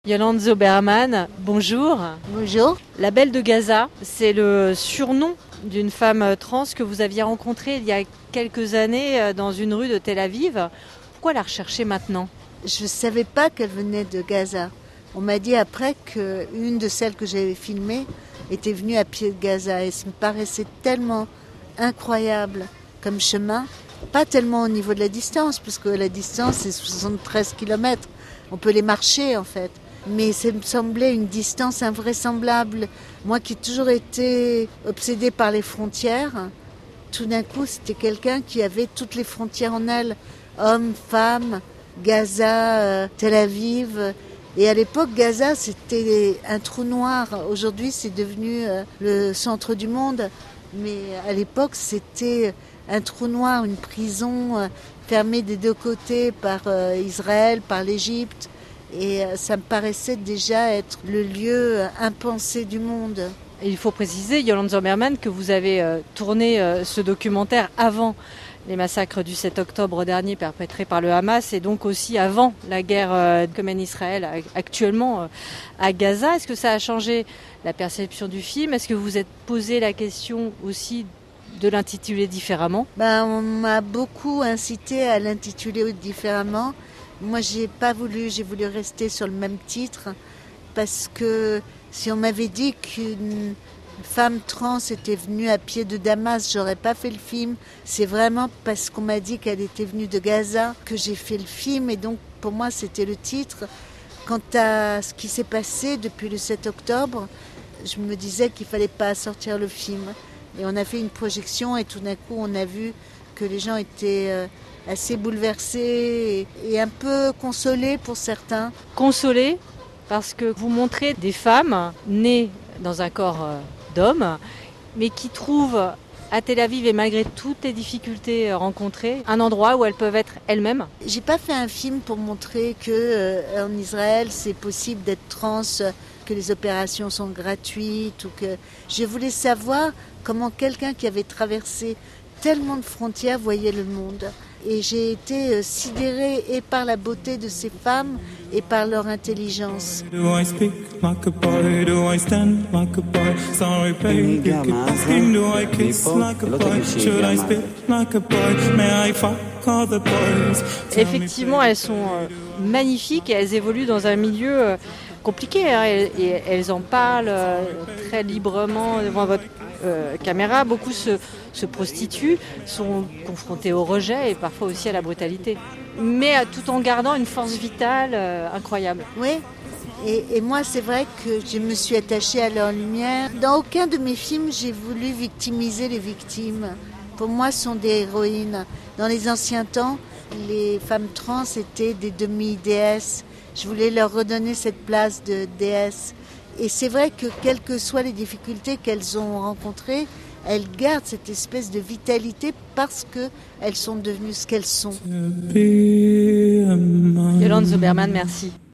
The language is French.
Yolande Zoberman, bonjour. Bonjour. La Belle de Gaza, c'est le surnom d'une femme trans que vous aviez rencontrée il y a quelques années dans une rue de Tel Aviv. Pourquoi la rechercher maintenant ? Je ne savais pas qu'elle venait de Gaza. On m'a dit après qu'une de celles que j'avais filmées était venue à pied de Gaza. Et ça me paraissait tellement incroyable comme chemin. Pas tellement au niveau de la distance, parce que la distance c'est 73 km. On peut les marcher en fait. Mais ça me semblait une distance invraisemblable. Moi qui ai toujours été obsédée par les frontières, tout d'un coup c'était quelqu'un qui avait toutes les frontières en elle. Hommes, femmes, Gaza, Tel Aviv. Et à l'époque, Gaza, c'était un trou noir. Aujourd'hui, c'est devenu le centre du monde. Mais à l'époque, c'était un trou noir, une prison fermée des deux côtés par Israël, par l'Égypte. Et ça me paraissait déjà être le lieu impensé du monde. Et il faut préciser, Yolande Zoberman, que vous avez tourné ce documentaire avant les massacres du 7 octobre dernier perpétrés par le Hamas et donc aussi avant la guerre que mène Israël actuellement à Gaza. Est-ce que ça a changé la perception du film ? Est-ce que vous vous êtes posé la question aussi de l'intituler différemment ? On m'a beaucoup incité à l'intituler différemment. Moi, j'ai voulu rester sur le même titre parce que si on m'avait dit qu'une femme trans était venue à pied de Damas, j'aurais pas fait le film. C'est vraiment parce qu'on m'a dit qu'elle était venue de Gaza que j'ai fait le film et donc pour moi c'était le titre. Quant à ce qui s'est passé depuis le 7 octobre, je me disais qu'il fallait pas sortir le film. Et on a fait une projection et tout d'un coup on a vu que les gens étaient assez bouleversés et un peu consolés pour certains. Consolés parce que vous montrez des femmes nées dans un corps d'hommes, mais qui trouvent à Tel Aviv et malgré toutes les difficultés rencontrées, un endroit où elles peuvent être elles-mêmes. J'ai pas fait un film pour montrer que en Israël c'est possible d'être trans, que les opérations sont gratuites ou que je voulais savoir comment quelqu'un qui avait traversé tellement de frontières voyait le monde. Et j'ai été sidérée et par la beauté de ces femmes et par leur intelligence. Effectivement, elles sont magnifiques et elles évoluent dans un milieu compliqué. Et elles en parlent très librement devant votre caméra. Beaucoup se prostituent, sont confrontés au rejet et parfois aussi à la brutalité. Mais tout en gardant une force vitale incroyable. Oui, et moi c'est vrai que je me suis attachée à leur lumière. Dans aucun de mes films, j'ai voulu victimiser les victimes. Pour moi, ce sont des héroïnes. Dans les anciens temps, les femmes trans étaient des demi-déesses. Je voulais leur redonner cette place de déesse. Et c'est vrai que quelles que soient les difficultés qu'elles ont rencontrées, elles gardent cette espèce de vitalité parce qu'elles sont devenues ce qu'elles sont. Yolande Zoberman, merci.